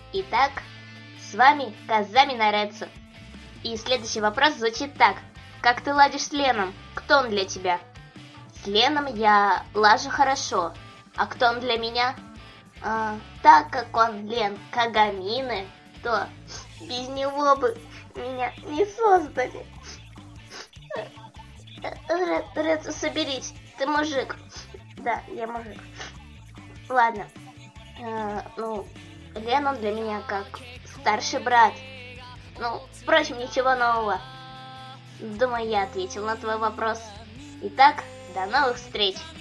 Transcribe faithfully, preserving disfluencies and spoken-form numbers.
Итак, с вами Казами Нарецу. И следующий вопрос звучит так. Как ты ладишь с Леном? Кто он для тебя? С Леном я лажу хорошо. А кто он для меня? А, так как он Лен Кагамины, то без него бы меня не создали. Рецу, соберись. Ты мужик. Да, я мужик. Ладно. А, ну, Лен он для меня как старший брат. Ну, впрочем, ничего нового. Думаю, я ответил на твой вопрос. Итак, до новых встреч!